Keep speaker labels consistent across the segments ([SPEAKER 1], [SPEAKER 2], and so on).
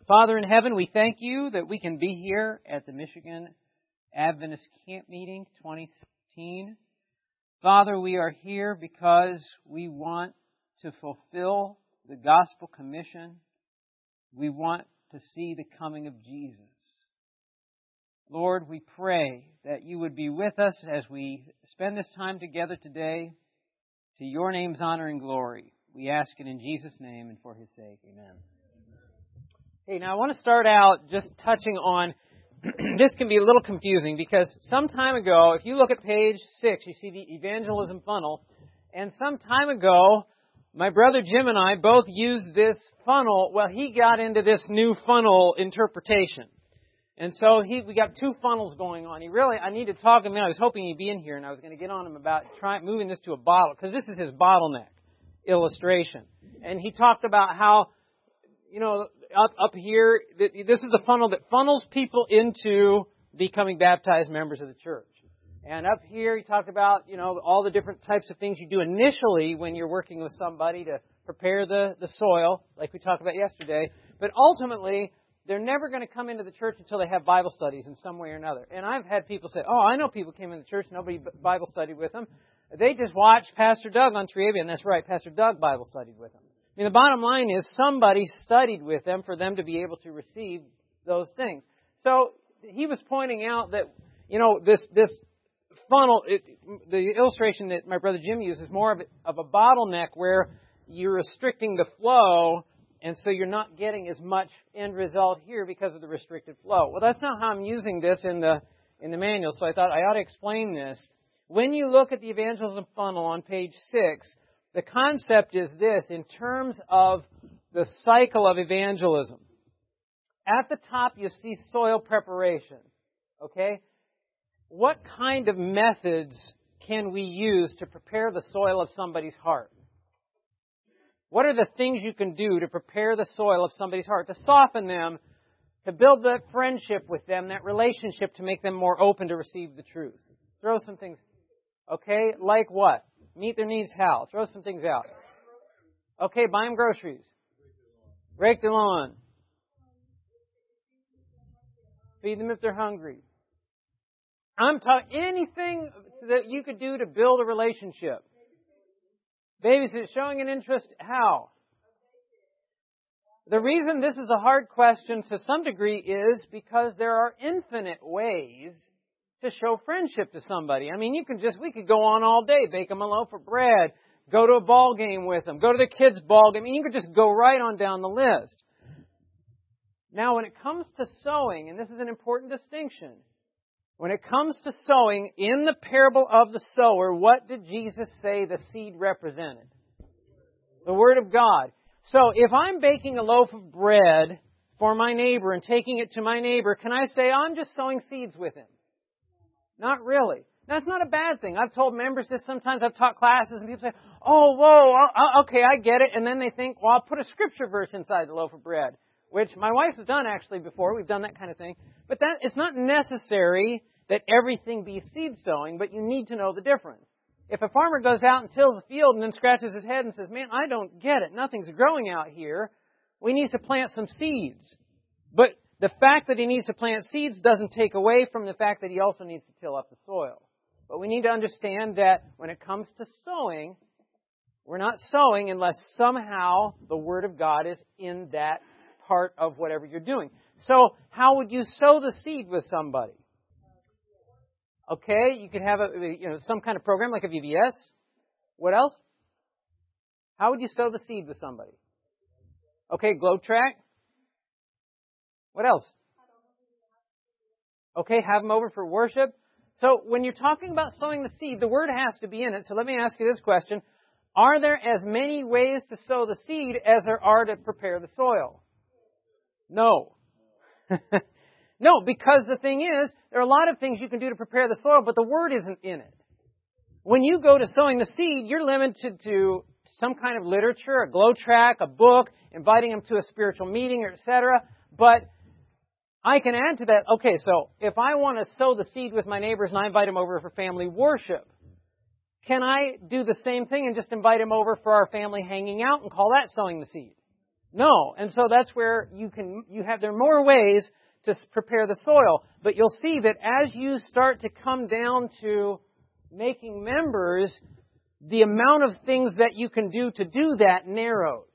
[SPEAKER 1] Father in heaven, we thank you that we can be here at the Michigan Adventist Camp Meeting 2016. Father, we are here because we want to fulfill the gospel commission. We want to see the coming of Jesus. Lord, we pray that you would be with us as we spend this time together today. To your name's honor and glory. We ask it in Jesus' name and for His sake. Amen. Hey, now I want to start out just touching on, this can be a little confusing because some time ago, if you look at page 6, you see the evangelism funnel. And some time ago, my brother Jim and I both used this funnel. Well, he got into this new funnel interpretation. And so we got two funnels going on. I need to talk to him. I was hoping he'd be in here, and I was going to get on him about moving this to a bottle, because this is his bottleneck illustration. And he talked about how, up here, this is a funnel that funnels people into becoming baptized members of the church. And up here, he talked about, all the different types of things you do initially when you're working with somebody to prepare the soil, like we talked about yesterday. But ultimately, they're never going to come into the church until they have Bible studies in some way or another. And I've had people say, I know people came into the church, nobody Bible studied with them. They just watched Pastor Doug on 3ABN. And that's right, Pastor Doug Bible studied with them. I mean, the bottom line is somebody studied with them for them to be able to receive those things. So he was pointing out that, this funnel, the illustration that my brother Jim used is more of a bottleneck where you're restricting the flow, and so you're not getting as much end result here because of the restricted flow. Well, that's not how I'm using this in the manual, so I thought I ought to explain this. When you look at the evangelism funnel on page 6, the concept is this in terms of the cycle of evangelism. At the top, you see soil preparation. Okay? What kind of methods can we use to prepare the soil of somebody's heart? What are the things you can do to prepare the soil of somebody's heart, to soften them, to build that friendship with them, that relationship, to make them more open to receive the truth? Throw some things. Okay, like what? Meet their needs how? Throw some things out. Okay, buy them groceries. Rake their lawn. Feed them if they're hungry. I'm talking anything that you could do to build a relationship. Babysit, showing an interest, how? The reason this is a hard question to some degree is because there are infinite ways to show friendship to somebody. I mean, we could go on all day, bake them a loaf of bread, go to a ball game with them, go to the kids' ball game. I mean, you could just go right on down the list. Now, when it comes to sowing, and this is an important distinction, when it comes to sowing, in the parable of the sower, what did Jesus say the seed represented? The Word of God. So, if I'm baking a loaf of bread for my neighbor and taking it to my neighbor, can I say, I'm just sowing seeds with him? Not really. That's not a bad thing. I've told members this sometimes. I've taught classes and people say, okay, I get it. And then they think, I'll put a scripture verse inside the loaf of bread, which my wife has done actually before. We've done that kind of thing. But it's not necessary that everything be seed sowing, but you need to know the difference. If a farmer goes out and tills the field and then scratches his head and says, man, I don't get it. Nothing's growing out here. We need to plant some seeds. But the fact that he needs to plant seeds doesn't take away from the fact that he also needs to till up the soil. But we need to understand that when it comes to sowing, we're not sowing unless somehow the Word of God is in that part of whatever you're doing. So how would you sow the seed with somebody? Okay, you could have some kind of program like a VBS. What else? How would you sow the seed with somebody? Okay, Globe Track. What else? Okay, have them over for worship. So when you're talking about sowing the seed, the Word has to be in it. So let me ask you this question. Are there as many ways to sow the seed as there are to prepare the soil? No. No, because the thing is, there are a lot of things you can do to prepare the soil, but the Word isn't in it. When you go to sowing the seed, you're limited to some kind of literature, a glow track, a book, inviting them to a spiritual meeting, etc. But I can add to that, okay, so if I want to sow the seed with my neighbors and I invite them over for family worship, can I do the same thing and just invite them over for our family hanging out and call that sowing the seed? No. And so that's where there are more ways to prepare the soil. But you'll see that as you start to come down to making members, the amount of things that you can do to do that narrows.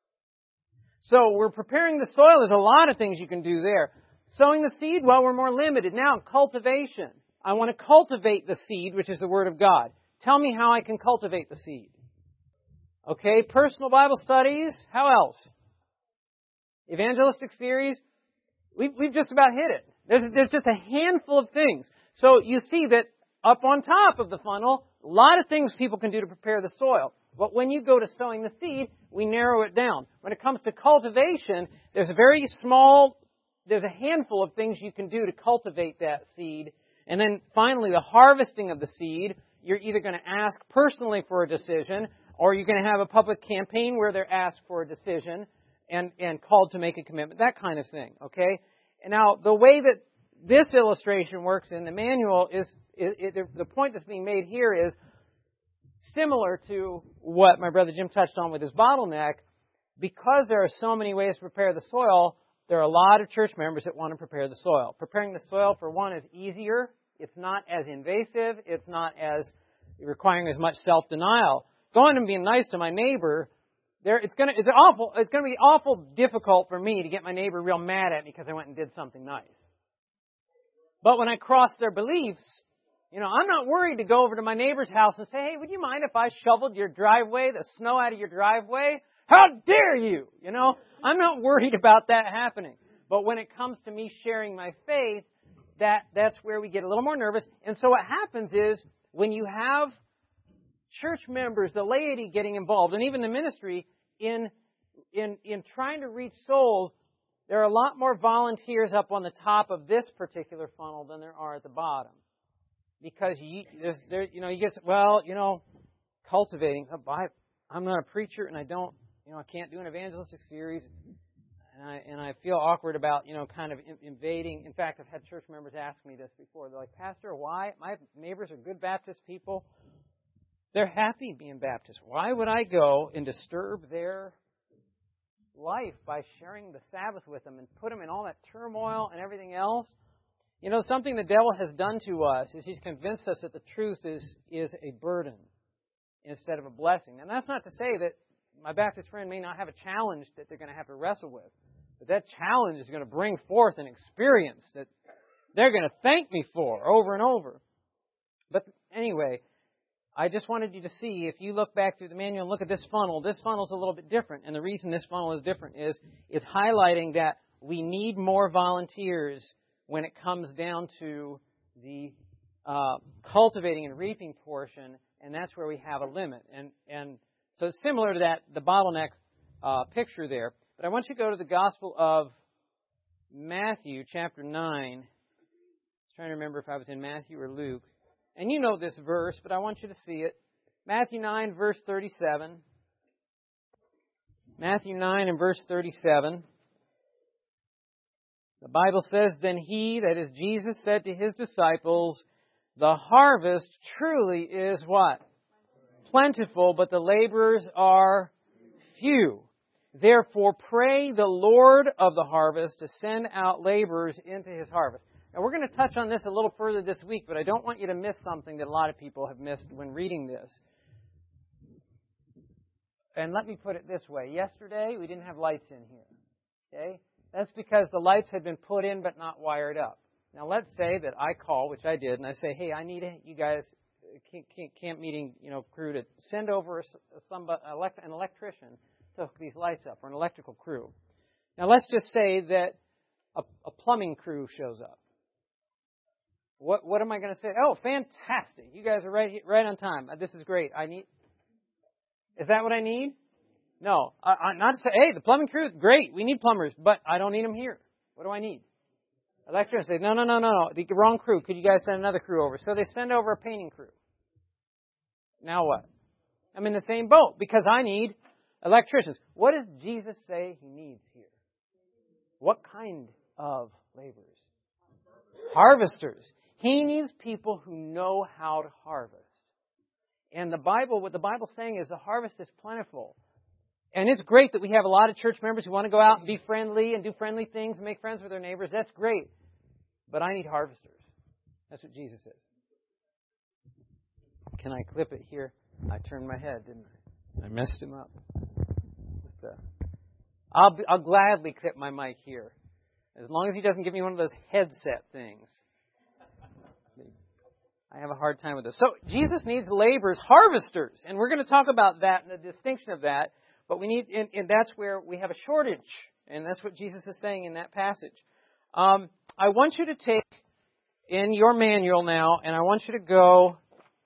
[SPEAKER 1] So we're preparing the soil. There's a lot of things you can do there. Sowing the seed, well, we're more limited. Now, cultivation. I want to cultivate the seed, which is the Word of God. Tell me how I can cultivate the seed. Okay, personal Bible studies. How else? Evangelistic series. We've just about hit it. There's just a handful of things. So you see that up on top of the funnel, a lot of things people can do to prepare the soil. But when you go to sowing the seed, we narrow it down. When it comes to cultivation, there's a handful of things you can do to cultivate that seed. And then finally, the harvesting of the seed, you're either going to ask personally for a decision, or you're going to have a public campaign where they're asked for a decision and called to make a commitment, that kind of thing, okay? And now, the way that this illustration works in the manual is the point that's being made here is similar to what my brother Jim touched on with his bottleneck. Because there are so many ways to prepare the soil, there are a lot of church members that want to prepare the soil. Preparing the soil, for one, is easier. It's not as invasive. It's not as requiring as much self-denial. Going and being nice to my neighbor, it's going to be awful difficult for me to get my neighbor real mad at me because I went and did something nice. But when I cross their beliefs, I'm not worried to go over to my neighbor's house and say, hey, would you mind if I shoveled your driveway, the snow out of your driveway? How dare you? I'm not worried about that happening. But when it comes to me sharing my faith, that's where we get a little more nervous. And so what happens is when you have church members, the laity getting involved, and even the ministry in trying to reach souls, there are a lot more volunteers up on the top of this particular funnel than there are at the bottom. Because cultivating. I'm not a preacher, and I can't do an evangelistic series, and I feel awkward about kind of invading. In fact, I've had church members ask me this before. They're like, Pastor, why? My neighbors are good Baptist people. They're happy being Baptist. Why would I go and disturb their life by sharing the Sabbath with them and put them in all that turmoil and everything else? Something the devil has done to us is he's convinced us that the truth is a burden instead of a blessing. And that's not to say that my Baptist friend may not have a challenge that they're going to have to wrestle with. But that challenge is going to bring forth an experience that they're going to thank me for over and over. But anyway, I just wanted you to see, if you look back through the manual and look at this funnel's a little bit different. And the reason this funnel is different is it's highlighting that we need more volunteers when it comes down to the cultivating and reaping portion, and that's where we have a limit. And so it's similar to that, the bottleneck picture there. But I want you to go to the Gospel of Matthew, chapter 9. I was trying to remember if I was in Matthew or Luke. And you know this verse, but I want you to see it. Matthew 9, verse 37. Matthew 9 and verse 37. The Bible says, Then he, that is Jesus, said to his disciples, The harvest truly is what? Plentiful, but the laborers are few. Therefore pray the Lord of the harvest to send out laborers into his harvest. Now we're going to touch on this a little further this week, but I don't want you to miss something that a lot of people have missed when reading this. And let me put it this way. Yesterday, we didn't have lights in here. Okay? That's because the lights had been put in but not wired up. Now let's say that I call, which I did, and I say, hey, I need you guys, camp meeting crew to send over an electrician to hook these lights up, or an electrical crew. Now let's just say that a plumbing crew shows up. What am I going to say? Oh, fantastic! You guys are right on time. This is great. Is that what I need? No, not to say, hey, the plumbing crew, great. We need plumbers, but I don't need them here. What do I need? Electricians say, no, the wrong crew. Could you guys send another crew over? So they send over a painting crew. Now what? I'm in the same boat because I need electricians. What does Jesus say he needs here? What kind of laborers? Harvesters. He needs people who know how to harvest. And what the Bible's saying is the harvest is plentiful. And it's great that we have a lot of church members who want to go out and be friendly and do friendly things and make friends with their neighbors. That's great. But I need harvesters. That's what Jesus says. Can I clip it here? I turned my head, didn't I? I messed him up. I'll gladly clip my mic here, as long as he doesn't give me one of those headset things. I have a hard time with this. So Jesus needs laborers, harvesters, and we're going to talk about that and the distinction of that. But we need, and that's where we have a shortage, and that's what Jesus is saying in that passage. I want you to take in your manual now, and I want you to go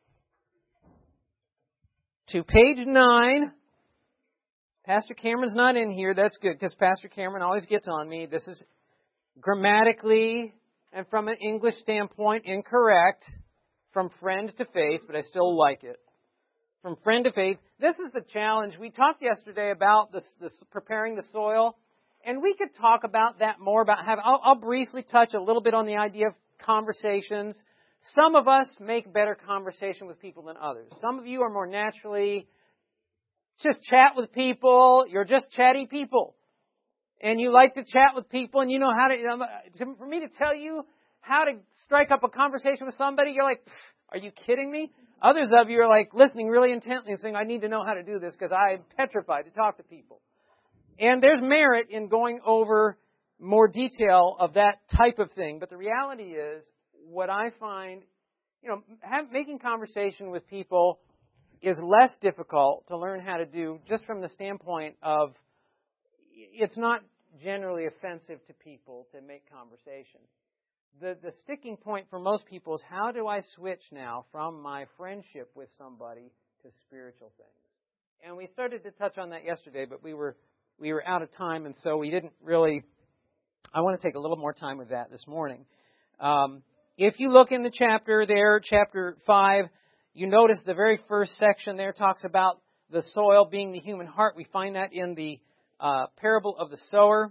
[SPEAKER 1] to page 9. Pastor Cameron's not in here. That's good, because Pastor Cameron always gets on me. This is grammatically and from an English standpoint incorrect. From friend to faith, but I still like it. From friend to faith. This is the challenge. We talked yesterday about this preparing the soil, and we could talk about that more. I'll briefly touch a little bit on the idea of conversations. Some of us make better conversation with people than others. Some of you are more naturally just chat with people. You're just chatty people. And you like to chat with people, and you know how to... For me to tell you how to strike up a conversation with somebody, you're like, are you kidding me? Others of you are like listening really intently and saying, I need to know how to do this because I'm petrified to talk to people. And there's merit in going over more detail of that type of thing. But the reality is, what I find, making conversation with people is less difficult to learn how to do just from the standpoint of it's not generally offensive to people to make conversation. The sticking point for most people is, how do I switch now from my friendship with somebody to spiritual things? And we started to touch on that yesterday, but we were out of time, and so we didn't really... I want to take a little more time with that this morning. If you look in the chapter there, chapter 5, you notice the very first section there talks about the soil being the human heart. We find that in the parable of the sower.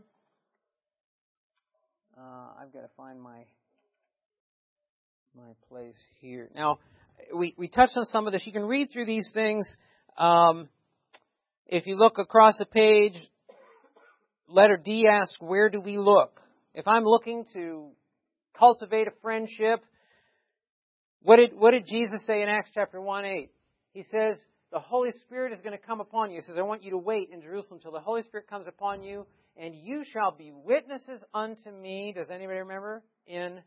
[SPEAKER 1] I've got to find my place here. Now, we touched on some of this. You can read through these things. If you look across the page, letter D asks, where do we look? If I'm looking to cultivate a friendship, what did Jesus say in Acts chapter 1:8? He says, the Holy Spirit is going to come upon you. He says, I want you to wait in Jerusalem till the Holy Spirit comes upon you, and you shall be witnesses unto me. Does anybody remember? In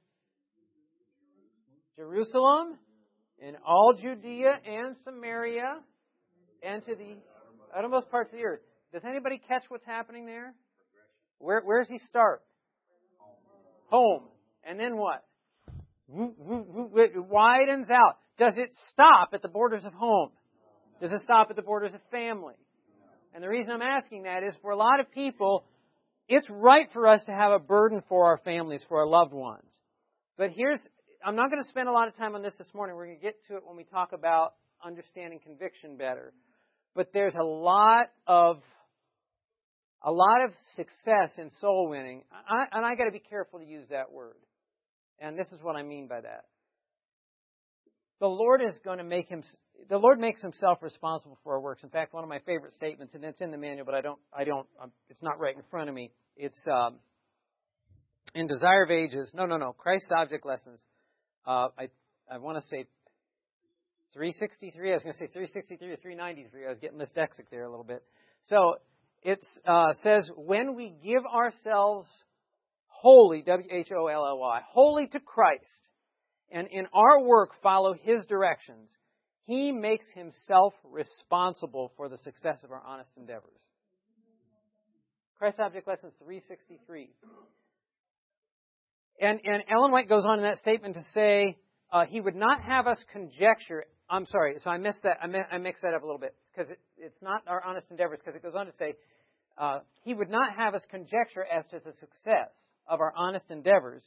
[SPEAKER 1] Jerusalem, in all Judea and Samaria, and to the uttermost parts of the earth. Does anybody catch what's happening there? Where does he start? Home. And then what? It widens out. Does it stop at the borders of home? Does it stop at the borders of family? And the reason I'm asking that is, for a lot of people, it's right for us to have a burden for our families, for our loved ones. But I'm not going to spend a lot of time on this morning. We're going to get to it when we talk about understanding conviction better. But there's a lot of success in soul winning. And I got to be careful to use that word. And this is what I mean by that. The Lord makes himself responsible for our works. In fact, one of my favorite statements, and it's in the manual, but it's not right in front of me. It's in Desire of Ages. No. Christ's Object Lessons. I want to say 363. I was going to say 363 or 393. I was getting dyslexic there a little bit. So it says, when we give ourselves wholly, W-H-O-L-L-Y, wholly to Christ, and in our work follow His directions, He makes Himself responsible for the success of our honest endeavors. Christ's Object Lessons 363. And Ellen White goes on in that statement to say, He would not have us conjecture. I'm sorry, so I missed that. I mixed that up a little bit, because it's not our honest endeavors, because it goes on to say, He would not have us conjecture as to the success of our honest endeavors.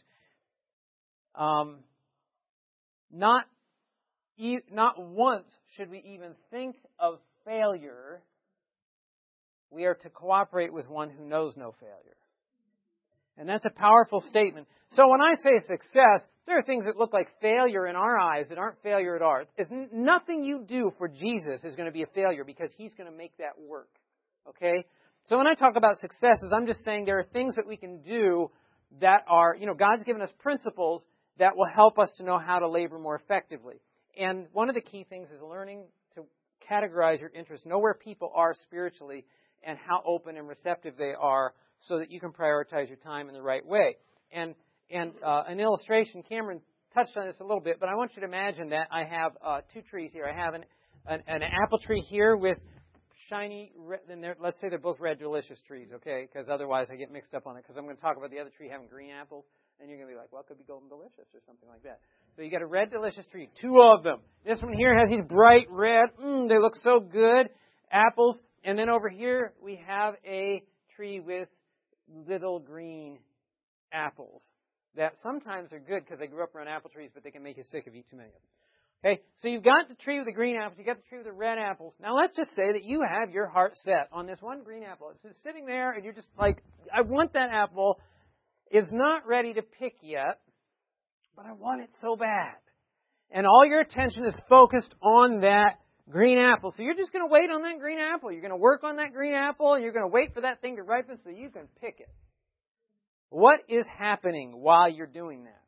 [SPEAKER 1] Not once should we even think of failure. We are to cooperate with one who knows no failure. And that's a powerful statement. So when I say success, there are things that look like failure in our eyes that aren't failure at ours. Nothing you do for Jesus is going to be a failure, because He's going to make that work. Okay? So when I talk about successes, I'm just saying there are things that we can do that are, God's given us principles that will help us to know how to labor more effectively. And one of the key things is learning to categorize your interests, know where people are spiritually and how open and receptive they are so that you can prioritize your time in the right way. And an illustration, Cameron touched on this a little bit, but I want you to imagine that I have two trees here. I have an apple tree here with shiny red, and let's say they're both red delicious trees, okay? Because otherwise I get mixed up on it, because I'm going to talk about the other tree having green apples, and you're going to be like, well, it could be golden delicious or something like that. So you got a red delicious tree, two of them. This one here has these bright red, they look so good, apples. And then over here we have a tree with little green apples that sometimes are good because they grew up around apple trees, but they can make you sick if you eat too many of them. Okay, so you've got the tree with the green apples, you've got the tree with the red apples. Now let's just say that you have your heart set on this one green apple. It's just sitting there and you're just like, I want that apple. It's not ready to pick yet, but I want it so bad. And all your attention is focused on that green apple. So you're just going to wait on that green apple. You're going to work on that green apple and you're going to wait for that thing to ripen so you can pick it. What is happening while you're doing that?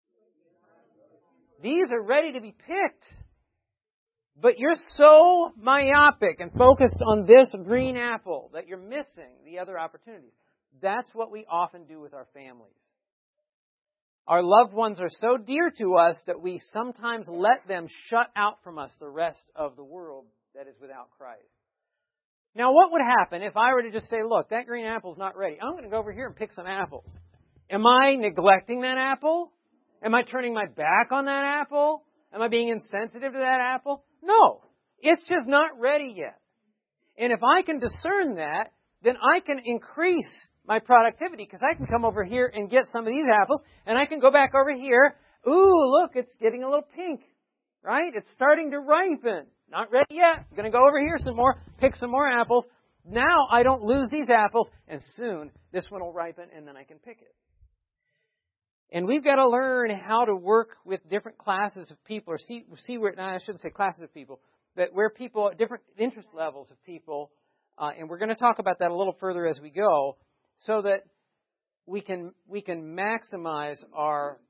[SPEAKER 1] These are ready to be picked. But you're so myopic and focused on this green apple that you're missing the other opportunities. That's what we often do with our families. Our loved ones are so dear to us that we sometimes let them shut out from us the rest of the world that is without Christ. Now, what would happen if I were to just say, look, that green apple's not ready. I'm going to go over here and pick some apples. Am I neglecting that apple? Am I turning my back on that apple? Am I being insensitive to that apple? No. It's just not ready yet. And if I can discern that, then I can increase my productivity because I can come over here and get some of these apples and I can go back over here. Ooh, look, it's getting a little pink, right? It's starting to ripen. Not ready yet. I'm going to go over here some more, pick some more apples. Now I don't lose these apples and soon this one will ripen and then I can pick it. And we've got to learn how to work with different classes of people, or see where, no, I shouldn't say classes of people, but where people, different interest levels of people, and we're going to talk about that a little further as we go, so that we can maximize our,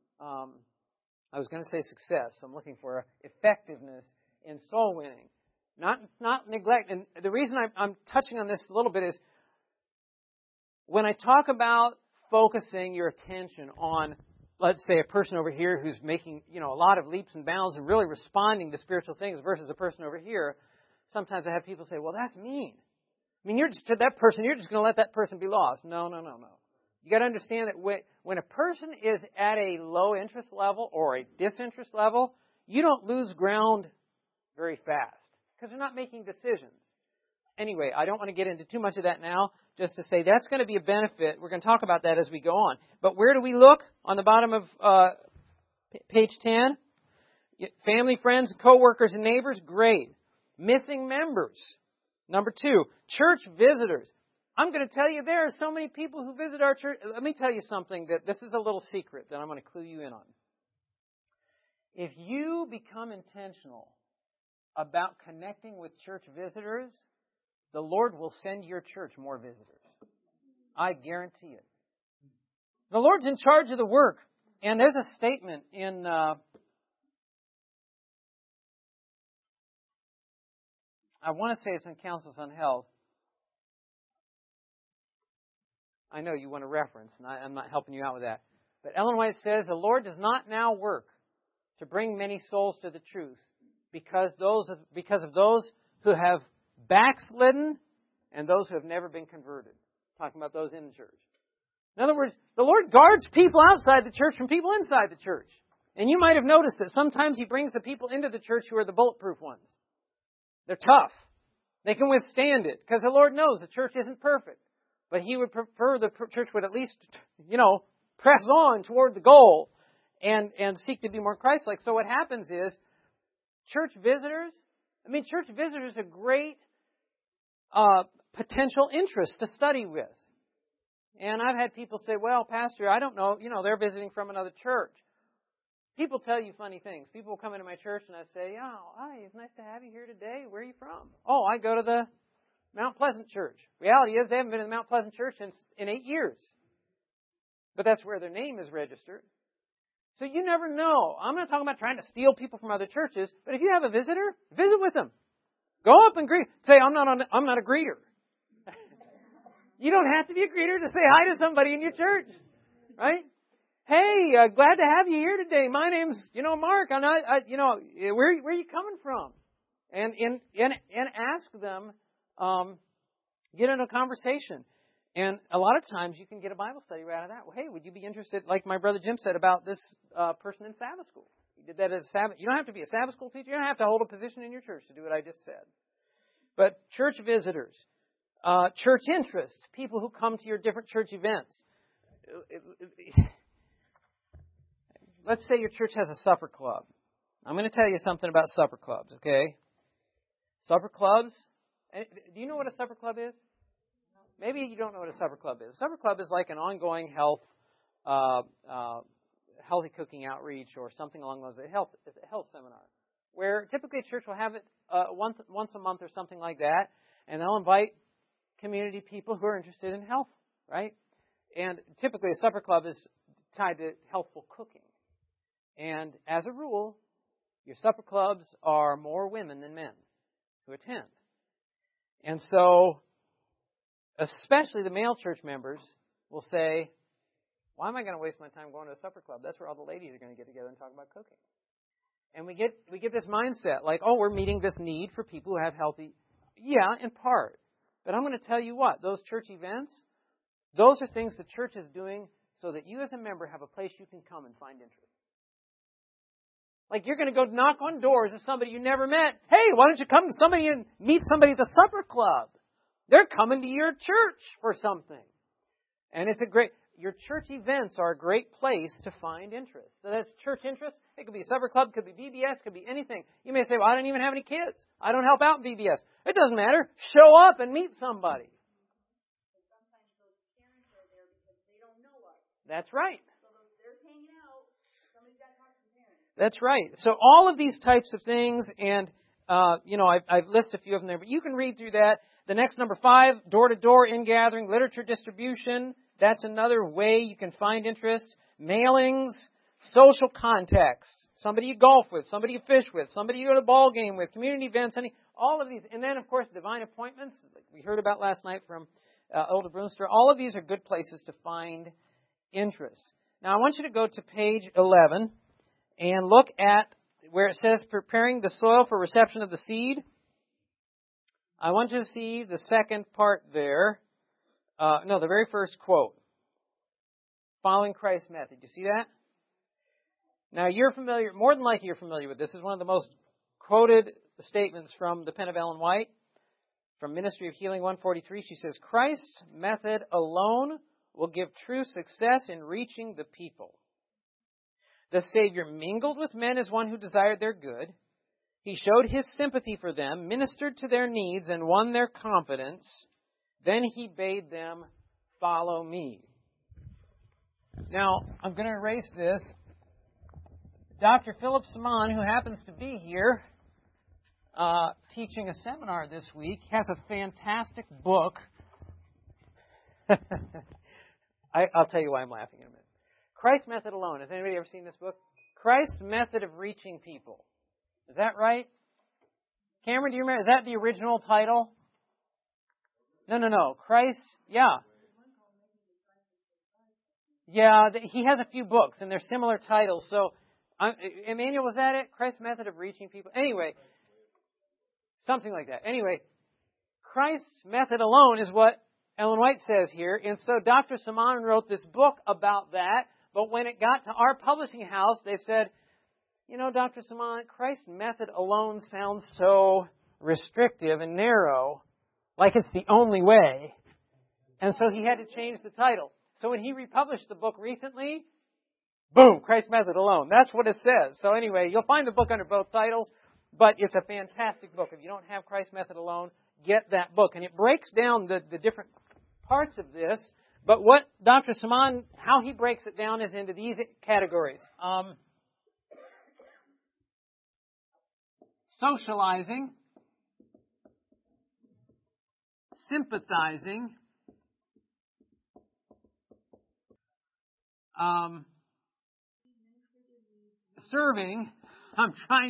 [SPEAKER 1] I was going to say success, I'm looking for effectiveness in soul winning. Not neglect. And the reason I'm touching on this a little bit is when I talk about focusing your attention on, let's say, a person over here who's making, a lot of leaps and bounds and really responding to spiritual things versus a person over here, sometimes I have people say, well, that's mean. I mean, you're just going to let that person be lost. No. You got to understand that when a person is at a low interest level or a disinterest level, you don't lose ground very fast because they're not making decisions. Anyway, I don't want to get into too much of that now, just to say that's going to be a benefit. We're going to talk about that as we go on. But where do we look? On the bottom of page 10. Family, friends, co-workers, and neighbors, great. Missing members. Number 2, church visitors. I'm going to tell you there are so many people who visit our church. Let me tell you something, that this is a little secret that I'm going to clue you in on. If you become intentional about connecting with church visitors, the Lord will send your church more visitors. I guarantee it. The Lord's in charge of the work. And there's a statement in I want to say it's in Counsels on Health. I know you want a reference, and I'm not helping you out with that. But Ellen White says, the Lord does not now work to bring many souls to the truth because of those who have backslidden and those who have never been converted. Talking about those in the church. In other words, the Lord guards people outside the church from people inside the church. And you might have noticed that sometimes He brings the people into the church who are the bulletproof ones. They're tough. They can withstand it because the Lord knows the church isn't perfect. But He would prefer the church would at least, press on toward the goal and seek to be more Christ-like. So what happens is church visitors are great potential interest to study with. And I've had people say, well, Pastor, I don't know, they're visiting from another church. People tell you funny things. People will come into my church and I say, hi, it's nice to have you here today. Where are you from? Oh, I go to the Mount Pleasant Church. Reality is they haven't been in the Mount Pleasant Church in 8 years. But that's where their name is registered. So you never know. I'm not talking about trying to steal people from other churches, but if you have a visitor, visit with them. Go up and greet. Say, I'm not a greeter. You don't have to be a greeter to say hi to somebody in your church, right? Hey, glad to have you here today. My name's, Mark. I'm not, where are you coming from? And ask them, get in a conversation. And a lot of times you can get a Bible study right out of that. Well, hey, would you be interested, like my brother Jim said about this person in Sabbath school? He did that as Sabbath. You don't have to be a Sabbath school teacher. You don't have to hold a position in your church to do what I just said. But church visitors, church interest, people who come to your different church events. Let's say your church has a supper club. I'm going to tell you something about supper clubs, okay? Supper clubs. Do you know what a supper club is? Maybe you don't know what a supper club is. A supper club is like an ongoing healthy cooking outreach or something along those lines. It's a health seminar where typically a church will have it once a month or something like that, and they'll invite community people who are interested in health, right? And typically a supper club is tied to healthful cooking. And as a rule, your supper clubs are more women than men who attend. And so, especially the male church members will say, why am I going to waste my time going to a supper club? That's where all the ladies are going to get together and talk about cooking. And we get this mindset like, oh, we're meeting this need for people who have healthy. Yeah, in part. But I'm going to tell you what, those church events, those are things the church is doing so that you as a member have a place you can come and find interest. Like you're going to go knock on doors of somebody you never met. Hey, why don't you come to somebody and meet somebody at the supper club? They're coming to your church for something. And your church events are a great place to find interest. So that's church interest. It could be a supper club, could be VBS, could be anything. You may say, well, I don't even have any kids. I don't help out in VBS. It doesn't matter. Show up and meet somebody.
[SPEAKER 2] Sometimes those parents are there because they don't know us.
[SPEAKER 1] That's right.
[SPEAKER 2] So they're hanging out. Somebody's got to talk to the parents.
[SPEAKER 1] That's right. So all of these types of things, and I've listed a few of them there, but you can read through that. The next number 5, door-to-door in-gathering, literature distribution. That's another way you can find interest. Mailings, social context. Somebody you golf with, somebody you fish with, somebody you go to the ball game with, community events, all of these. And then, of course, divine appointments, like we heard about last night from Elder Brewster. All of these are good places to find interest. Now, I want you to go to page 11 and look at where it says preparing the soil for reception of the seed. I want you to see the second part there. The very first quote. Following Christ's method. You see that? Now, you're familiar, more than likely you're familiar with this. This is one of the most quoted statements from the pen of Ellen White. From Ministry of Healing 143, she says, Christ's method alone will give true success in reaching the people. The Savior mingled with men as one who desired their good. He showed His sympathy for them, ministered to their needs, and won their confidence. Then He bade them follow me. Now, I'm going to erase this. Dr. Philip Simon, who happens to be here teaching a seminar this week, has a fantastic book. I'll tell you why I'm laughing in a minute. Christ's Method Alone. Has anybody ever seen this book? Christ's Method of Reaching People. Is that right? Cameron, do you remember? Is that the original title? No. Christ, yeah. Yeah, he has a few books, and they're similar titles. So, Emmanuel, was that it? Christ's Method of Reaching People? Anyway, something like that. Anyway, Christ's Method Alone is what Ellen White says here. And so Dr. Simon wrote this book about that. But when it got to our publishing house, they said, Dr. Simon, Christ's Method Alone sounds so restrictive and narrow, like it's the only way. And so he had to change the title. So when he republished the book recently, boom, Christ's Method Alone. That's what it says. So anyway, you'll find the book under both titles, but it's a fantastic book. If you don't have Christ's Method Alone, get that book. And it breaks down the different parts of this. But what Dr. Simon, how he breaks it down is into these categories. Socializing. sympathizing. Serving. I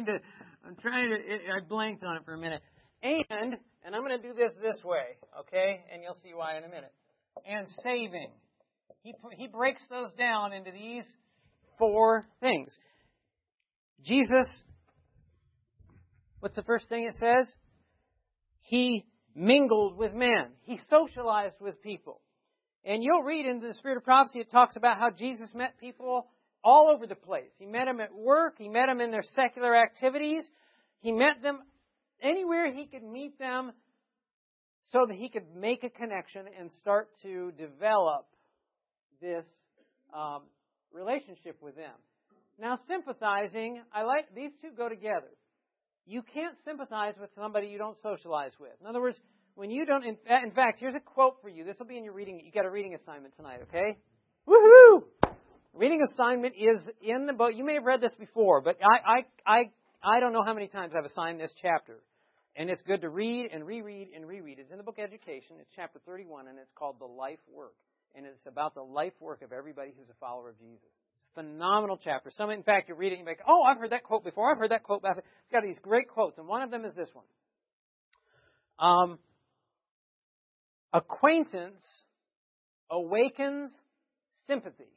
[SPEAKER 1] blanked on it for a minute. And I'm going to do this way, okay? And you'll see why in a minute. And saving. He breaks those down into these 4 things. Jesus, what's the first thing it says? He mingled with men. He socialized with people. And you'll read in the Spirit of Prophecy, it talks about how Jesus met people all over the place. He met them at work. He met them in their secular activities. He met them anywhere he could meet them so that he could make a connection and start to develop this relationship with them. Now, sympathizing, these two go together. You can't sympathize with somebody you don't socialize with. In other words, when you don't, in fact, here's a quote for you. This will be in your reading. You got a reading assignment tonight, okay? Woohoo! Reading assignment is in the book. You may have read this before, but I don't know how many times I've assigned this chapter. And it's good to read and reread and reread. It's in the book Education. It's chapter 31, and it's called The Life Work. And it's about the life work of everybody who's a follower of Jesus. It's a phenomenal chapter. In fact, you read it and you're like, oh, I've heard that quote before. I've heard that quote before. It's got these great quotes, and one of them is this one. Acquaintance awakens sympathy.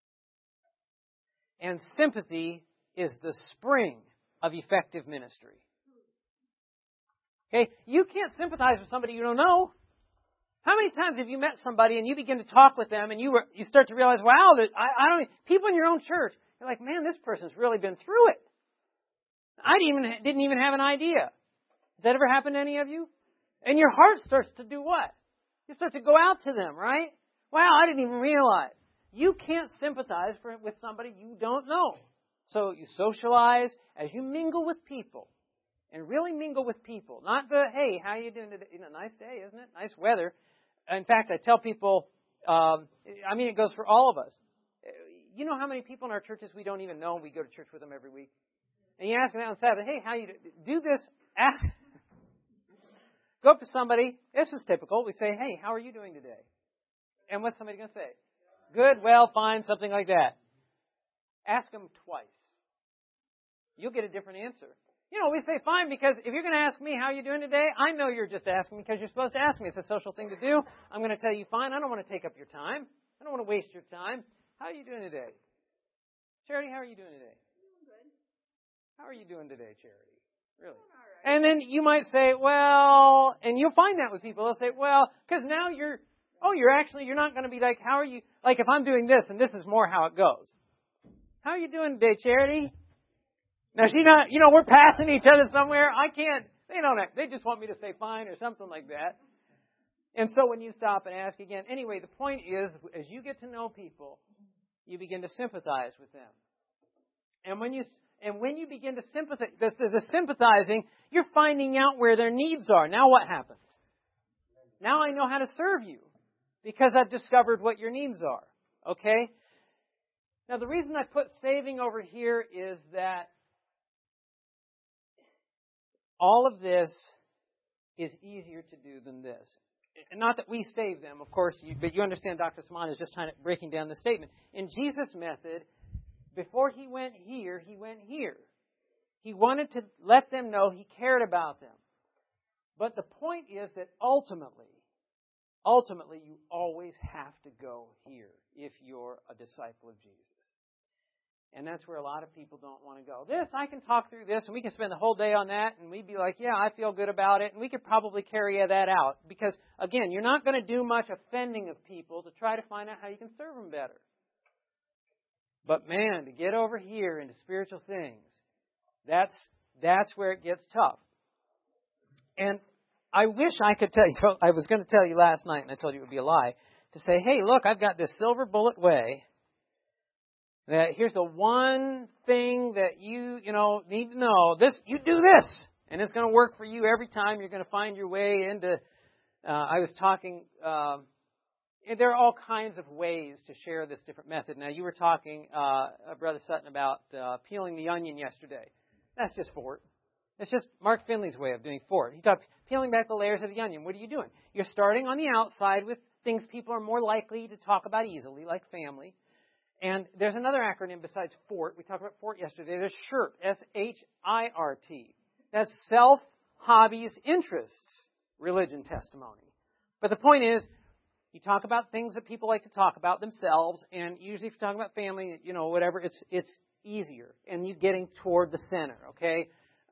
[SPEAKER 1] And sympathy is the spring of effective ministry. Okay, you can't sympathize with somebody you don't know. How many times have you met somebody and you begin to talk with them and you start to realize, wow, that I don't. People in your own church, you're like, man, this person's really been through it. I didn't even have an idea. Has that ever happened to any of you? And your heart starts to do what? You start to go out to them, right? Wow, I didn't even realize. You can't sympathize with somebody you don't know. So you socialize as you mingle with people. And really mingle with people. Not the, hey, how you doing today? Nice day, isn't it? Nice weather. In fact, I tell people, it goes for all of us. You know how many people in our churches we don't even know and we go to church with them every week? And you ask them on Sabbath, hey, how you do this? Ask. Go up to somebody. This is typical. We say, hey, how are you doing today? And what's somebody going to say? Good, well, fine, something like that. Ask them twice. You'll get a different answer. We say fine because if you're going to ask me how you doing today, I know you're just asking because you're supposed to ask me. It's a social thing to do. I'm going to tell you fine. I don't want to take up your time. I don't want to waste your time. How are you doing today? Charity, how are you doing today?
[SPEAKER 2] Good.
[SPEAKER 1] How are you doing today, Charity? Really?
[SPEAKER 2] All right.
[SPEAKER 1] And then you might say, well, and you'll find that with people. They'll say, well, because now you're not going to be like, how are you? Like if I'm doing this and this is more how it goes. How are you doing today, Charity? Now, she's not, we're passing each other somewhere. I can't, they just want me to say fine or something like that. And so when you stop and ask again, anyway, the point is, as you get to know people, you begin to sympathize with them. And when you begin to sympathize, the sympathizing, you're finding out where their needs are. Now what happens? Now I know how to serve you because I've discovered what your needs are. Okay? Now the reason I put saving over here is that all of this is easier to do than this. And not that we save them, of course, but you understand Dr. Saman is just trying to breaking down the statement. In Jesus' method, before he went here, he went here. He wanted to let them know he cared about them. But the point is that ultimately, you always have to go here if you're a disciple of Jesus. And that's where a lot of people don't want to go. I can talk through this, and we can spend the whole day on that, and we'd be like, yeah, I feel good about it, and we could probably carry that out. Because, again, you're not going to do much offending of people to try to find out how you can serve them better. But, man, to get over here into spiritual things, that's where it gets tough. And I wish I could tell you, I was going to tell you last night, and I told you it would be a lie, to say, hey, look, I've got this silver bullet way. That here's the one thing that you need to know. You do this, and it's going to work for you every time. You're going to find your way into. I was talking. There are all kinds of ways to share this different method. Now you were talking, Brother Sutton, about peeling the onion yesterday. That's just for it. It's just Mark Finley's way of doing Fort. He talked peeling back the layers of the onion. What are you doing? You're starting on the outside with things people are more likely to talk about easily, like family. And there's another acronym besides FORT. We talked about FORT yesterday. There's SHIRT, SHIRT. That's self, hobbies, interests, religion, testimony. But the point is, you talk about things that people like to talk about themselves, and usually if you're talking about family, whatever, it's easier, and you're getting toward the center, okay?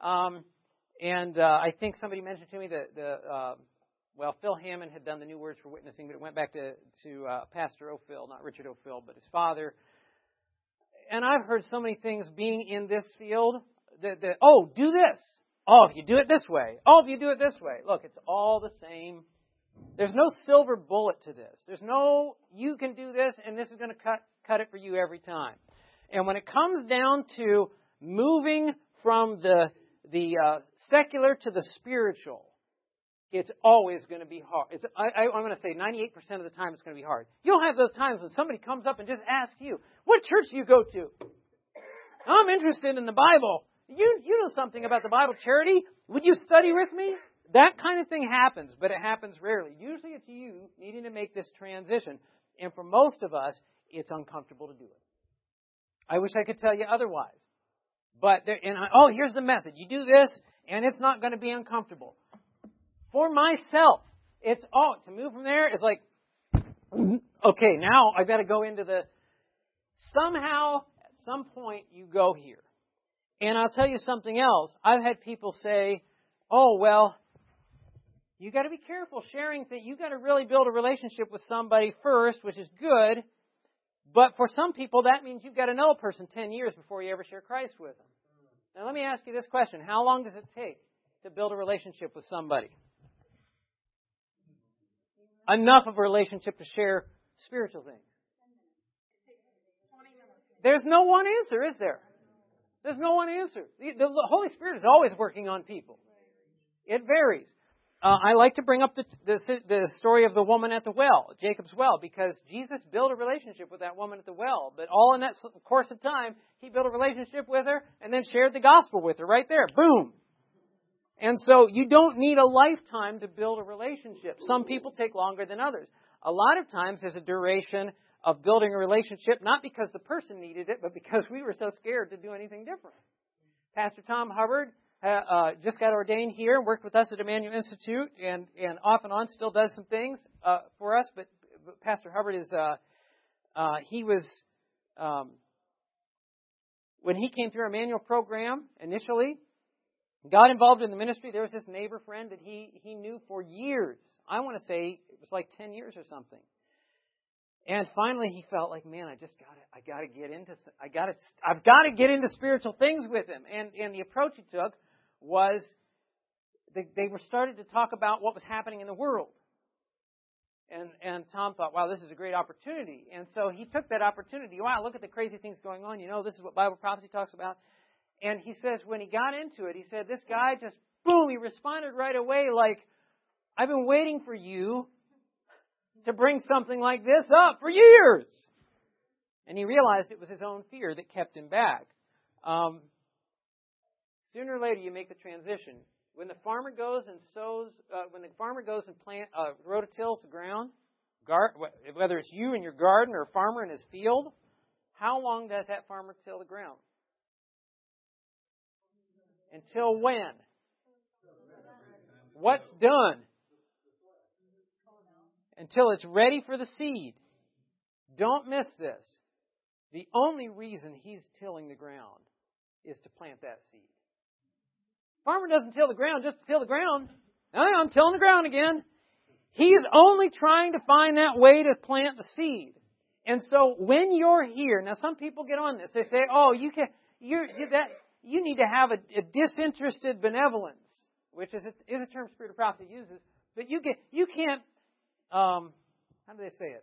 [SPEAKER 1] I think somebody mentioned to me that Phil Hammond had done the New Words for Witnessing, but it went back to Pastor O'Phil, not Richard O'Phil, but his father. And I've heard so many things being in this field that do this. Oh, if you do it this way. Oh, if you do it this way. Look, it's all the same. There's no silver bullet to this. There's no, you can do this, and this is going to cut it for you every time. And when it comes down to moving from the secular to the spiritual, it's always going to be hard. I'm going to say 98% of the time it's going to be hard. You'll have those times when somebody comes up and just asks you, what church do you go to? I'm interested in the Bible. You know something about the Bible, Charity? Would you study with me? That kind of thing happens, but it happens rarely. Usually it's you needing to make this transition. And for most of us, it's uncomfortable to do it. I wish I could tell you otherwise. But here's the method. You do this, and it's not going to be uncomfortable. For myself, to move from there is like, okay, now I've got to go into somehow, at some point, you go here. And I'll tell you something else. I've had people say, you got to be careful sharing things. You got to really build a relationship with somebody first, which is good. But for some people, that means you've got to know a person 10 years before you ever share Christ with them. Now, let me ask you this question. How long does it take to build a relationship with somebody? Enough of a relationship to share spiritual things. There's no one answer, is there? There's no one answer. The Holy Spirit is always working on people. It varies. I like to bring up the story of the woman at the well, Jacob's well, because Jesus built a relationship with that woman at the well. But all in that course of time, He built a relationship with her and then shared the gospel with her right there. Boom. And so you don't need a lifetime to build a relationship. Some people take longer than others. A lot of times there's a duration of building a relationship, not because the person needed it, but because we were so scared to do anything different. Pastor Tom Hubbard just got ordained here and worked with us at Emmanuel Institute and off and on still does some things for us. But Pastor Hubbard when he came through our Emmanuel program initially, got involved in the ministry. There was this neighbor friend that he knew for years. I want to say it was like 10 years or something. And finally he felt like, man, I've got to get into spiritual things with him. And the approach he took was they were started to talk about what was happening in the world. And Tom thought, wow, this is a great opportunity. And so he took that opportunity. Wow, look at the crazy things going on. This is what Bible prophecy talks about. And he says when he got into it, he said, this guy just, boom, he responded right away like, I've been waiting for you to bring something like this up for years. And he realized it was his own fear that kept him back. Sooner or later, you make the transition. When the farmer goes and rototills the ground, whether it's you in your garden or a farmer in his field, how long does that farmer till the ground? Until when? What's done? Until it's ready for the seed. Don't miss this. The only reason he's tilling the ground is to plant that seed. Farmer doesn't till the ground just to till the ground. I'm tilling the ground again. He's only trying to find that way to plant the seed. And so when you're here, now some people get on this. They say, you need to have a disinterested benevolence, which is a term Spirit of Prophecy uses. But you can't, how do they say it?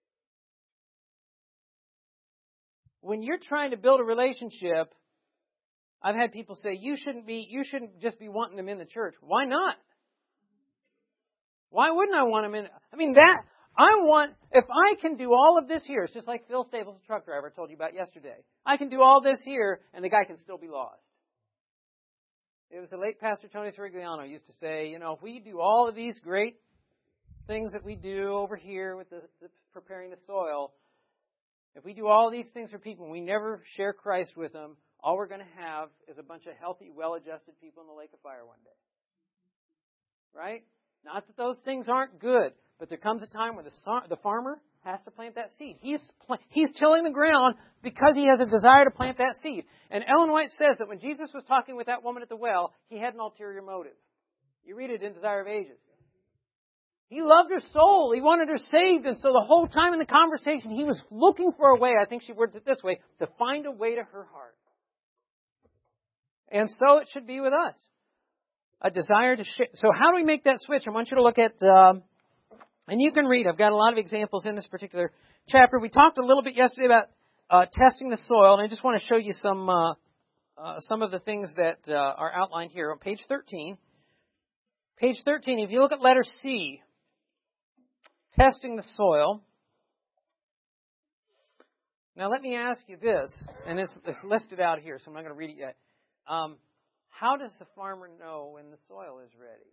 [SPEAKER 1] When you're trying to build a relationship, I've had people say, you shouldn't just be wanting them in the church. Why not? Why wouldn't I want them in? If I can do all of this here, it's just like Phil Staples, the truck driver I told you about yesterday. I can do all this here, and the guy can still be lost. It was the late Pastor Tony Sirigliano used to say, if we do all of these great things that we do over here with the preparing the soil, if we do all these things for people and we never share Christ with them, all we're going to have is a bunch of healthy, well-adjusted people in the lake of fire one day. Right? Not that those things aren't good, but there comes a time where the farmer has to plant that seed. He's tilling the ground because he has a desire to plant that seed. And Ellen White says that when Jesus was talking with that woman at the well, he had an ulterior motive. You read it in Desire of Ages. He loved her soul. He wanted her saved. And so the whole time in the conversation, he was looking for a way, I think she words it this way, to find a way to her heart. And so it should be with us. A desire to share. So how do we make that switch? I want you to look at, and you can read. I've got a lot of examples in this particular chapter. We talked a little bit yesterday about testing the soil, and I just want to show you some of the things that are outlined here on page 13. Page 13, if you look at letter C, testing the soil. Now let me ask you this, and it's listed out here, so I'm not going to read it yet. How does the farmer know when the soil is ready?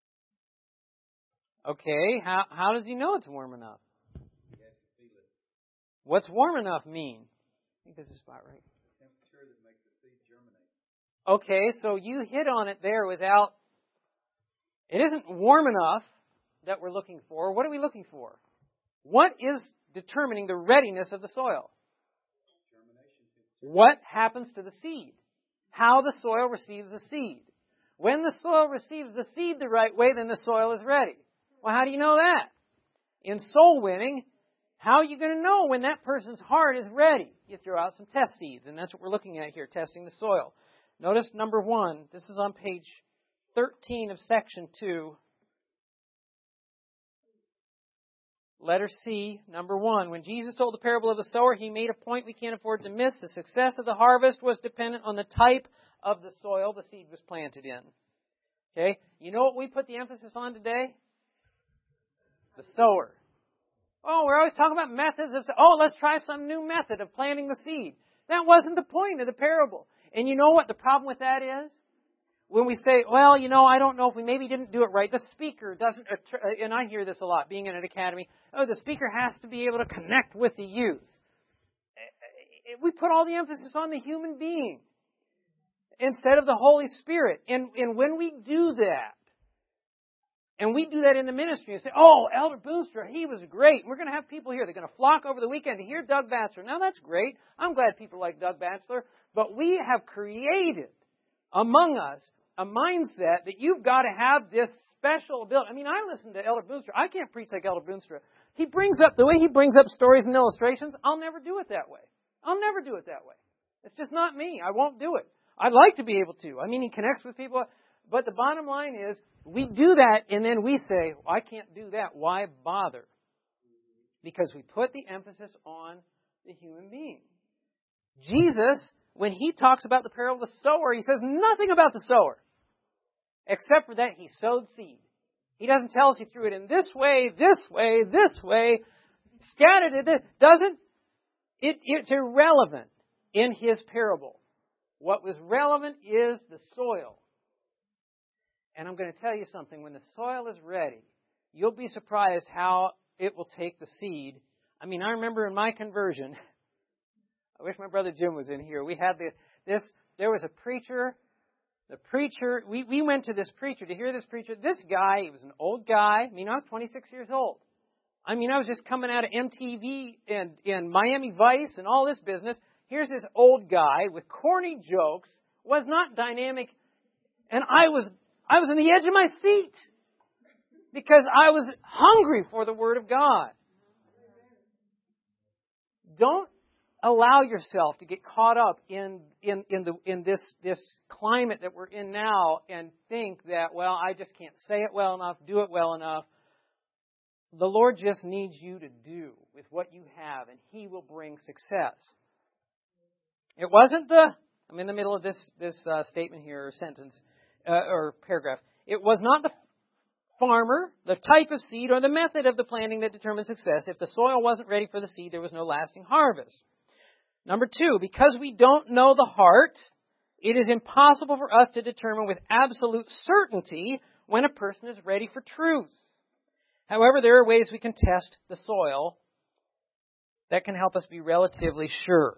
[SPEAKER 1] Okay, how does he know it's warm enough?
[SPEAKER 3] He has to feel it.
[SPEAKER 1] What's warm enough mean? I think there's a spot right.
[SPEAKER 3] The temperature that makes the seed germinate.
[SPEAKER 1] Okay, so you hit on it there without... It isn't warm enough that we're looking for. What are we looking for? What is determining the readiness of the soil?
[SPEAKER 3] Germination.
[SPEAKER 1] What happens to the seed? How the soil receives the seed. When the soil receives the seed the right way, then the soil is ready. Well, how do you know that? In soul winning, how are you going to know when that person's heart is ready? You throw out some test seeds, and that's what we're looking at here, testing the soil. Notice number 1. This is on page 13 of section 2. Letter C, number 1. When Jesus told the parable of the sower, he made a point we can't afford to miss. The success of the harvest was dependent on the type of the soil the seed was planted in. Okay? You know what we put the emphasis on today? The sower. Oh, we're always talking about methods of, let's try some new method of planting the seed. That wasn't the point of the parable. And you know what the problem with that is? When we say, I don't know if we maybe didn't do it right. The speaker doesn't, and I hear this a lot, being in an academy, the speaker has to be able to connect with the youth. We put all the emphasis on the human being instead of the Holy Spirit. And when we do that, and we do that in the ministry and say, Elder Boonstra, he was great. We're going to have people here. They're going to flock over the weekend to hear Doug Batchelor. Now, that's great. I'm glad people like Doug Batchelor. But we have created among us a mindset that you've got to have this special ability. I mean, I listen to Elder Boonstra. I can't preach like Elder Boonstra. The way he brings up stories and illustrations, I'll never do it that way. I'll never do it that way. It's just not me. I won't do it. I'd like to be able to. I mean, he connects with people. But the bottom line is, we do that and then we say, I can't do that. Why bother? Because we put the emphasis on the human being. Jesus, when he talks about the parable of the sower, he says nothing about the sower. Except for that he sowed seed. He doesn't tell us he threw it in this way, scattered it. It's irrelevant in his parable. What was relevant is the soil. And I'm going to tell you something. When the soil is ready, you'll be surprised how it will take the seed. I mean, I remember in my conversion, I wish my brother Jim was in here. We had there was a preacher. We went to this preacher to hear this preacher. This guy, he was an old guy. I mean, I was 26 years old. I mean, I was just coming out of MTV and Miami Vice and all this business. Here's this old guy with corny jokes, was not dynamic, and I was on the edge of my seat because I was hungry for the Word of God. Don't allow yourself to get caught up in this climate that we're in now and think that, I just can't say it well enough, do it well enough. The Lord just needs you to do with what you have, and He will bring success. It wasn't I'm in the middle of this statement here, or sentence, or paragraph. It was not the farmer, the type of seed, or the method of the planting that determined success. If the soil wasn't ready for the seed, there was no lasting harvest. Number 2, because we don't know the heart,
[SPEAKER 4] It is impossible for us to determine with absolute certainty when a person is ready for truth. However, there are ways we can test the soil that can help us be relatively sure.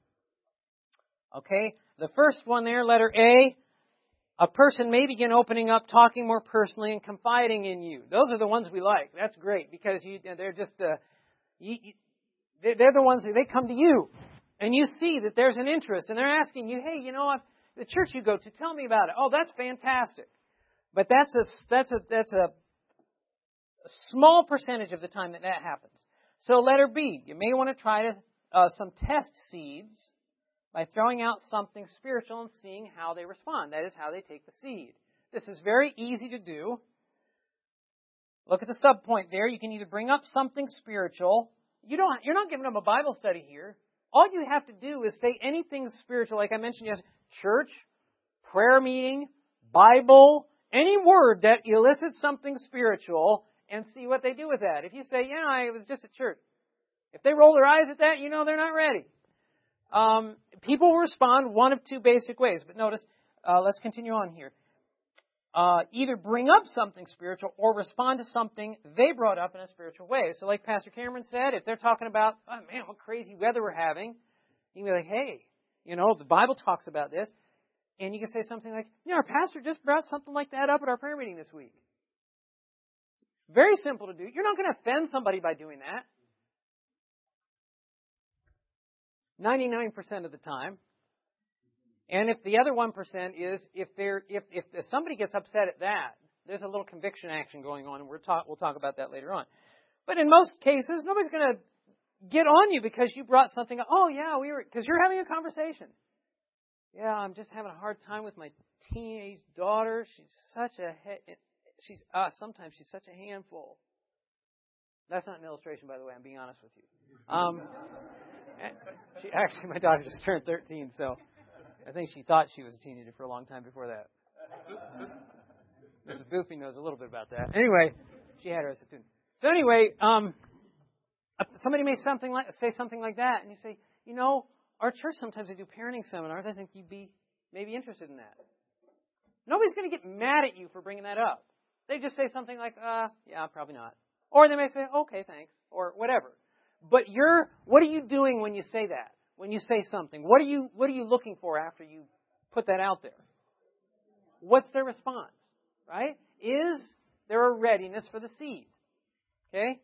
[SPEAKER 4] Okay, the first one there, letter A person may begin opening up, talking more personally, and confiding in you. Those are the ones we like. That's great because they're just they're the ones that they come to you, and you see that there's an interest, and they're asking you, hey, the church you go to, tell me about it. Oh, that's fantastic. But that's a small percentage of the time that happens. So letter B, you may want to try some test seeds by throwing out something spiritual and seeing how they respond. That is how they take the seed. This is very easy to do. Look at the subpoint there. You can either bring up something spiritual. You're not giving them a Bible study here. All you have to do is say anything spiritual, like I mentioned yesterday, church, prayer meeting, Bible, any word that elicits something spiritual, and see what they do with that. If you say, I was just at church. If they roll their eyes at that, they're not ready. People will respond one of two basic ways. But notice, let's continue on here. Either bring up something spiritual or respond to something they brought up in a spiritual way. So like Pastor Cameron said, if they're talking about, oh man, what crazy weather we're having, you can be like, hey, the Bible talks about this. And you can say something like, our pastor just brought something like that up at our prayer meeting this week. Very simple to do. You're not going to offend somebody by doing that. 99% of the time. And if the other 1% is, if somebody gets upset at that, there's a little conviction action going on, and we'll talk about that later on. But in most cases, nobody's going to get on you because you brought something up. Oh yeah, because you're having a conversation. Yeah, I'm just having a hard time with my teenage daughter. Sometimes she's such a handful. That's not an illustration, by the way. I'm being honest with you. My daughter just turned 13, so I think she thought she was a teenager for a long time before that. Mrs. Boothby knows a little bit about that. Anyway, she had her as a student. So anyway, somebody may say something like that, and you say, our church sometimes they do parenting seminars. I think you'd be maybe interested in that. Nobody's going to get mad at you for bringing that up. They just say something like, yeah, probably not. Or they may say, okay, thanks, or whatever. But what are you doing when you say that? When you say something? What are you looking for after you put that out there? What's their response? Right? Is there a readiness for the seed? Okay?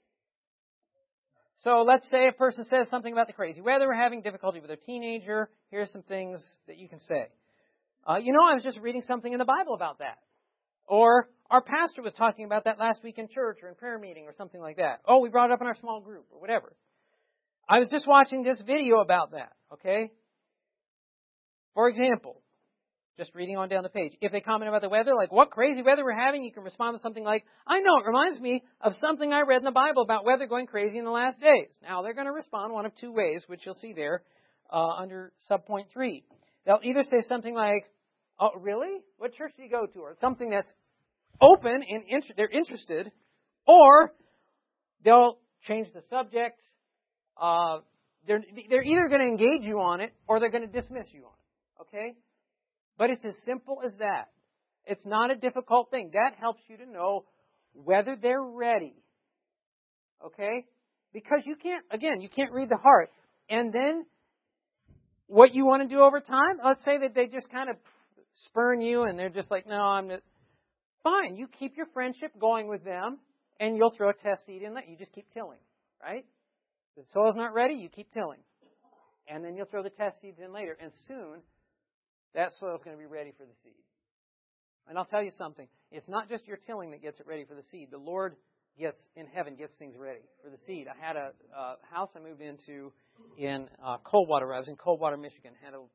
[SPEAKER 4] So let's say a person says something about the crazy weather, we're having difficulty with their teenager. Here's some things that you can say. I was just reading something in the Bible about that. Or our pastor was talking about that last week in church or in prayer meeting or something like that. Oh, we brought it up in our small group or whatever. I was just watching this video about that, okay? For example, just reading on down the page. If they comment about the weather, like what crazy weather we're having, you can respond with something like, I know, it reminds me of something I read in the Bible about weather going crazy in the last days. Now, they're going to respond one of two ways, which you'll see there under subpoint 3. They'll either say something like, oh, really? What church do you go to? Or something that's open and they're interested. Or they'll change the subject. They're either going to engage you on it or they're going to dismiss you on it. Okay? But it's as simple as that. It's not a difficult thing. That helps you to know whether they're ready. Okay? Because you can't read the heart. And then what you want to do over time, let's say that they just kind of spurn you and they're just like, no, I'm not. Fine, you keep your friendship going with them and you'll throw a test seed in that. You just keep tilling, right? If the soil's not ready, you keep tilling. And then you'll throw the test seeds in later. And soon, that soil's going to be ready for the seed. And I'll tell you something. It's not just your tilling that gets it ready for the seed. The Lord in heaven gets things ready for the seed. I had a house I moved into in Coldwater. I was in Coldwater, Michigan.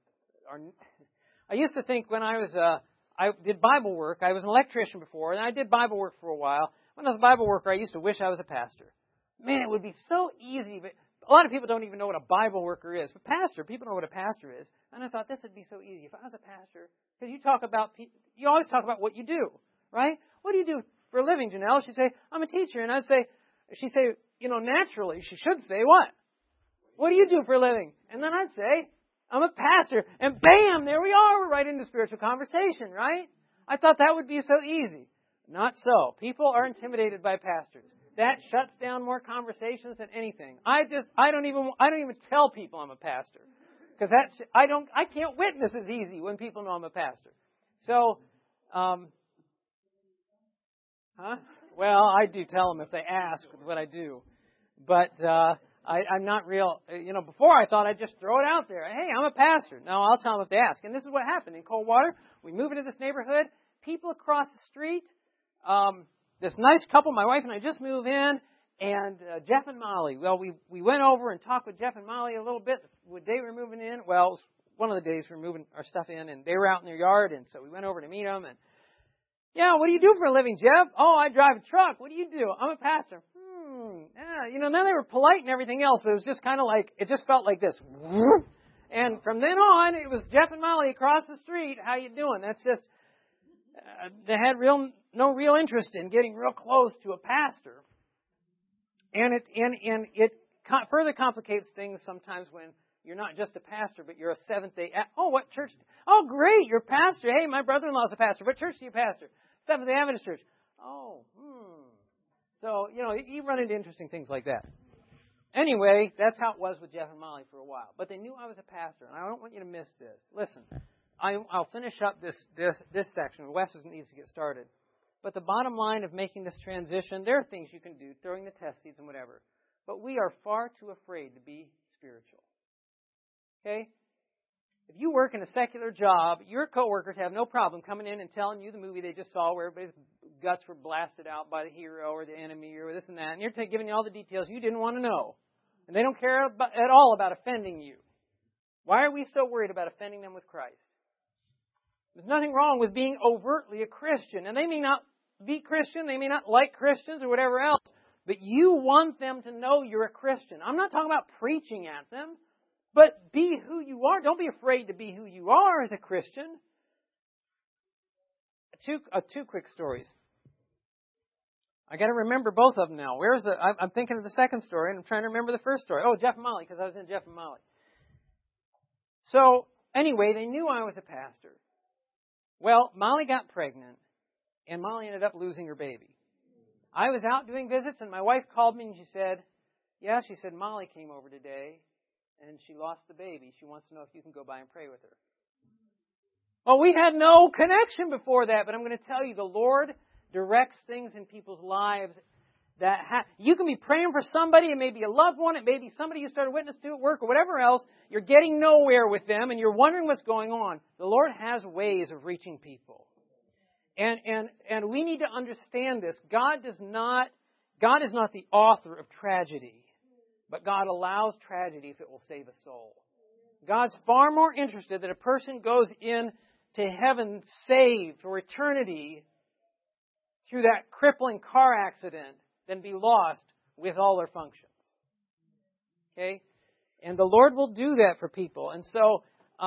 [SPEAKER 4] I used to think when I did Bible work, I was an electrician before, and I did Bible work for a while. When I was a Bible worker, I used to wish I was a pastor. Man, it would be so easy, but a lot of people don't even know what a Bible worker is. But people know what a pastor is. And I thought this would be so easy if I was a pastor. Because you always talk about what you do, right? What do you do for a living, Janelle? She'd say, I'm a teacher. And she'd say, naturally, she should say what? What do you do for a living? And then I'd say, I'm a pastor. And bam, there we are. We're right into spiritual conversation, right? I thought that would be so easy. Not so. People are intimidated by pastors. That shuts down more conversations than anything. I don't even tell people I'm a pastor. Because I can't witness as easy when people know I'm a pastor. So, well, I do tell them if they ask what I do. But, I'm not real, before I thought I'd just throw it out there. Hey, I'm a pastor. No, I'll tell them if they ask. And this is what happened in Coldwater. We move into this neighborhood. People across the street, this nice couple, my wife and I just move in, and Jeff and Molly. Well, we went over and talked with Jeff and Molly a little bit. The day we were moving in, well, it was one of the days we were moving our stuff in, and they were out in their yard, and so we went over to meet them. And, yeah, what do you do for a living, Jeff? Oh, I drive a truck. What do you do? I'm a pastor. Yeah, then they were polite and everything else, but it was just kind of like, it just felt like this. And from then on, it was Jeff and Molly across the street. How you doing? That's just, they had no real interest in getting real close to a pastor. And it further complicates things sometimes when you're not just a pastor, but you're a Seventh-day. Oh, what church? Oh, great, you're a pastor. Hey, my brother-in-law's a pastor. What church do you pastor? Seventh-day Adventist Church. Oh, So, you run into interesting things like that. Anyway, that's how it was with Jeff and Molly for a while. But they knew I was a pastor, and I don't want you to miss this. Listen, I'll finish up this section. Wes needs to get started. But the bottom line of making this transition, there are things you can do, throwing the test seeds and whatever. But we are far too afraid to be spiritual. Okay? If you work in a secular job, your coworkers have no problem coming in and telling you the movie they just saw where everybody's guts were blasted out by the hero or the enemy or this and that. And you're giving you all the details you didn't want to know. And they don't care at all about offending you. Why are we so worried about offending them with Christ? There's nothing wrong with being overtly a Christian. And they may not be Christian. They may not like Christians or whatever else. But you want them to know you're a Christian. I'm not talking about preaching at them. But be who you are. Don't be afraid to be who you are as a Christian. Two quick stories. I got to remember both of them now. I'm thinking of the second story, and I'm trying to remember the first story. Oh, Jeff and Molly, because I was in Jeff and Molly. So, anyway, they knew I was a pastor. Well, Molly got pregnant, and Molly ended up losing her baby. I was out doing visits, and my wife called me, and she said, Molly came over today, and she lost the baby. She wants to know if you can go by and pray with her. Well, we had no connection before that, but I'm going to tell you, the Lord directs things in people's lives that you can be praying for somebody. It may be a loved one. It may be somebody you started witness to at work or whatever else. You're getting nowhere with them, and you're wondering what's going on. The Lord has ways of reaching people. And we need to understand this. God is not the author of tragedy. But God allows tragedy if it will save a soul. God's far more interested that a person goes into heaven saved for eternity through that crippling car accident than be lost with all their functions. Okay? And the Lord will do that for people. And so,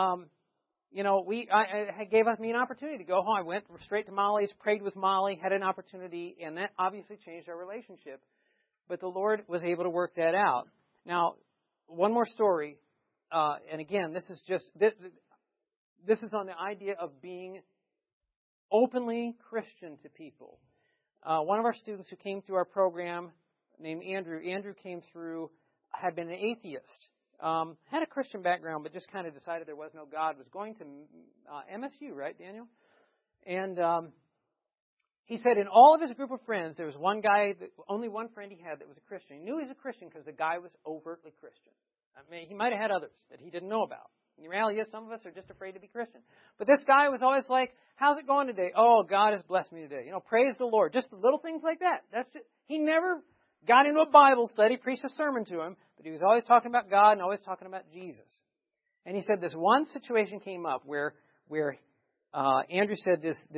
[SPEAKER 4] it gave me an opportunity to go home. I went straight to Molly's, prayed with Molly, had an opportunity, and that obviously changed our relationship. But the Lord was able to work that out. Now, one more story, and again, this is on the idea of being openly Christian to people. One of our students who came through our program, named Andrew came through, had been an atheist, had a Christian background, but just kind of decided there was no God, was going to MSU, right, Daniel? And he said in all of his group of friends, there was one guy, only one friend he had that was a Christian. He knew he was a Christian because the guy was overtly Christian. I mean, he might have had others that he didn't know about. And the reality is some of us are just afraid to be Christian. But this guy was always like, how's it going today? Oh, God has blessed me today. Praise the Lord. Just little things like that. He never got into a Bible study, preached a sermon to him, but he was always talking about God and always talking about Jesus. And he said this one situation came up where Andrew said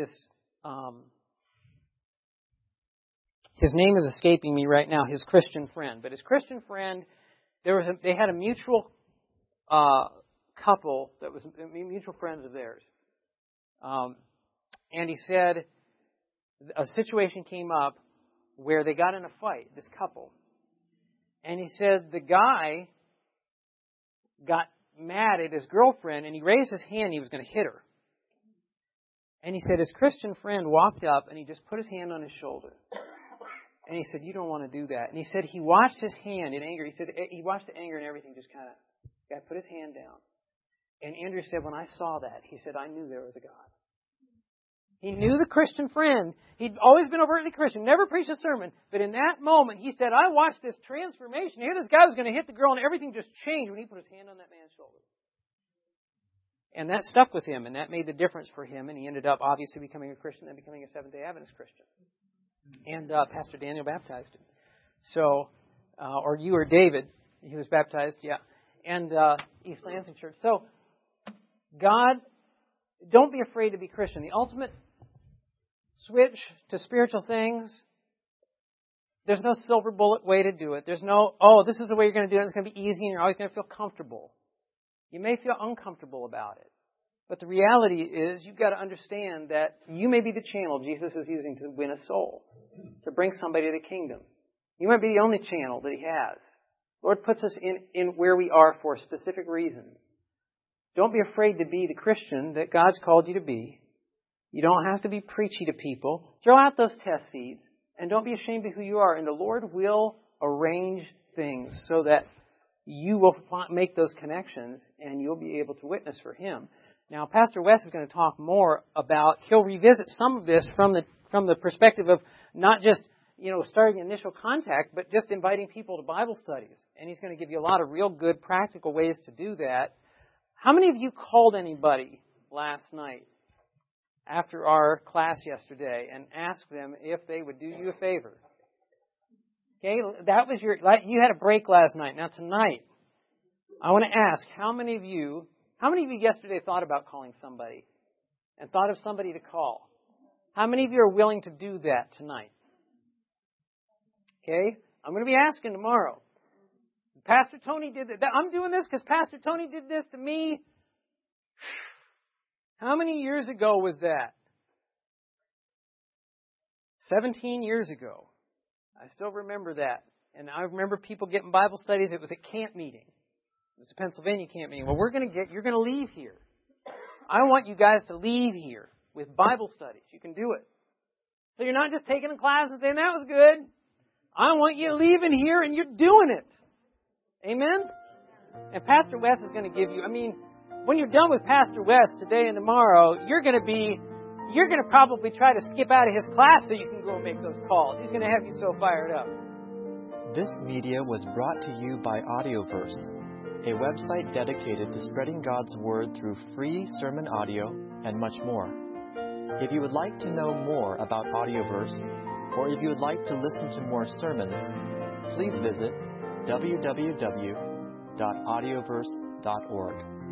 [SPEAKER 4] his name is escaping me right now, his Christian friend. But his Christian friend, they had a mutual couple that was mutual friends of theirs. And he said a situation came up where they got in a fight, this couple. And he said the guy got mad at his girlfriend, and he raised his hand. He was going to hit her. And he said his Christian friend walked up, and he just put his hand on his shoulder. And he said, "You don't want to do that." And he said he watched his hand in anger. He said he watched the anger and everything just kind of, guy put his hand down. And Andrew said, when I saw that, he said, I knew there was a God. He knew the Christian friend. He'd always been overtly Christian, never preached a sermon. But in that moment, he said, I watched this transformation. Here this guy was going to hit the girl, and everything just changed when he put his hand on that man's shoulder. And that stuck with him, and that made the difference for him. And he ended up obviously becoming a Christian and becoming a Seventh-day Adventist Christian. And Pastor Daniel baptized him. So, or you or David, he was baptized, yeah. And East Lansing Church. So, God, don't be afraid to be Christian. The ultimate switch to spiritual things, there's no silver bullet way to do it. There's no, this is the way you're going to do it. It's going to be easy and you're always going to feel comfortable. You may feel uncomfortable about it. But the reality is you've got to understand that you may be the channel Jesus is using to win a soul, to bring somebody to the kingdom. You might be the only channel that He has. Lord puts us in where we are for specific reasons. Don't be afraid to be the Christian that God's called you to be. You don't have to be preachy to people. Throw out those test seeds and don't be ashamed of who you are. And the Lord will arrange things so that you will make those connections and you'll be able to witness for Him. Now, Pastor Wes is going to talk more about, he'll revisit some of this from the perspective of not just, starting initial contact, but just inviting people to Bible studies. And he's going to give you a lot of real good practical ways to do that. How many of you called anybody last night after our class yesterday and asked them if they would do you a favor? Okay, that was you had a break last night. Now tonight, I want to ask, how many of you yesterday thought about calling somebody and thought of somebody to call? How many of you are willing to do that tonight? Okay, I'm going to be asking tomorrow. Pastor Tony did that. I'm doing this because Pastor Tony did this to me. How many years ago was that? 17 years ago. I still remember that. And I remember people getting Bible studies. It was a camp meeting. It was a Pennsylvania camp meeting. Well, you're going to leave here. I want you guys to leave here with Bible studies. You can do it. So you're not just taking a class and saying, that was good. I want you leaving here and you're doing it. Amen? And Pastor Wes is going to give you, when you're done with Pastor Wes today and tomorrow, you're going to probably try to skip out of his class so you can go and make those calls. He's going to have you so fired up.
[SPEAKER 5] This media was brought to you by Audioverse, a website dedicated to spreading God's Word through free sermon audio and much more. If you would like to know more about Audioverse, or if you would like to listen to more sermons, please visit www.audioverse.org.